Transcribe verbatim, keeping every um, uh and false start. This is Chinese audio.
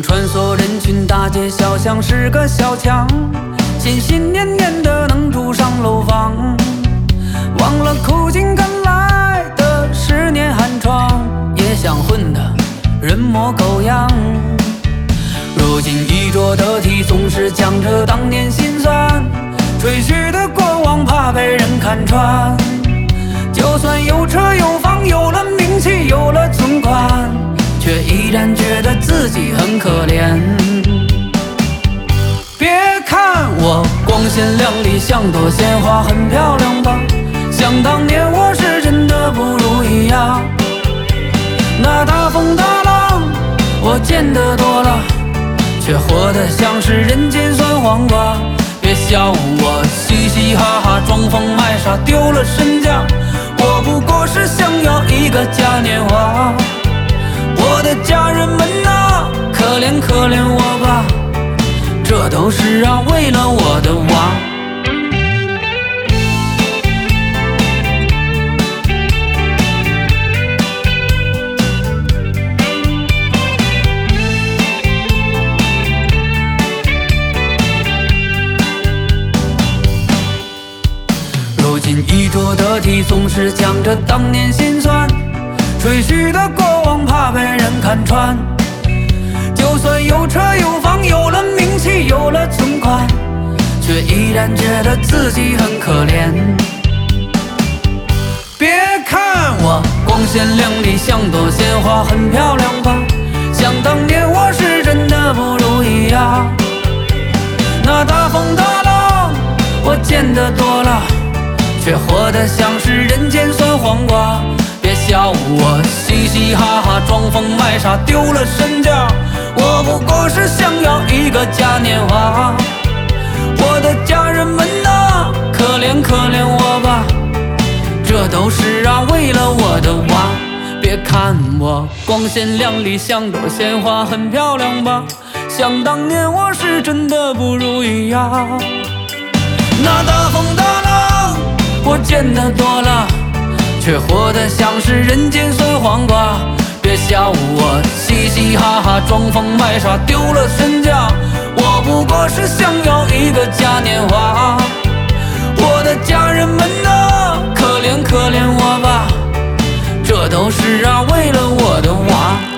穿梭人群，大街小巷是个小强，心心念念的能住上楼房，忘了苦尽甘来的十年寒窗，也想混得人模狗样。如今衣着得体，总是讲着当年辛酸，吹嘘的过往怕被人看穿。就算有车有房，有了名气，有了存款，却依然觉得自己很可怜。别看我光鲜亮丽，像朵鲜花很漂亮吧，想当年我是真的不如意呀。那大风大浪我见得多了，却活得像是人间酸黄瓜。别笑我嘻嘻哈哈装疯卖傻丢了身价，我不过是想要一个嘉年华。我的家人们啊，可怜可怜我吧，这都是啊为了我的娃。如今衣着得体，总是讲着当年辛酸，吹嘘的过往怕被人看穿。就算有车有房，有了名气，有了存款，却依然觉得自己很可怜。别看我光鲜亮丽，像朵鲜花很漂亮吧，想当年我是真的不如意呀。那大风大浪我见得多了，却活得像是人间酸黄瓜。别笑我嘻嘻哈哈装疯卖傻丢了身价，我不过是想要一个嘉年华。我的家人们啊，可怜可怜我吧，这都是啊为了我的娃。别看我光鲜亮丽，像朵鲜花很漂亮吧，想当年我是真的不如意呀。那大风大浪我见得多了，却活得像是人间酸黄瓜。别笑我嘻嘻哈哈装疯卖傻丢了身价，我不过是想要一个嘉年华。我的家人们啊，可怜可怜我吧，这都是啊为了我的娃。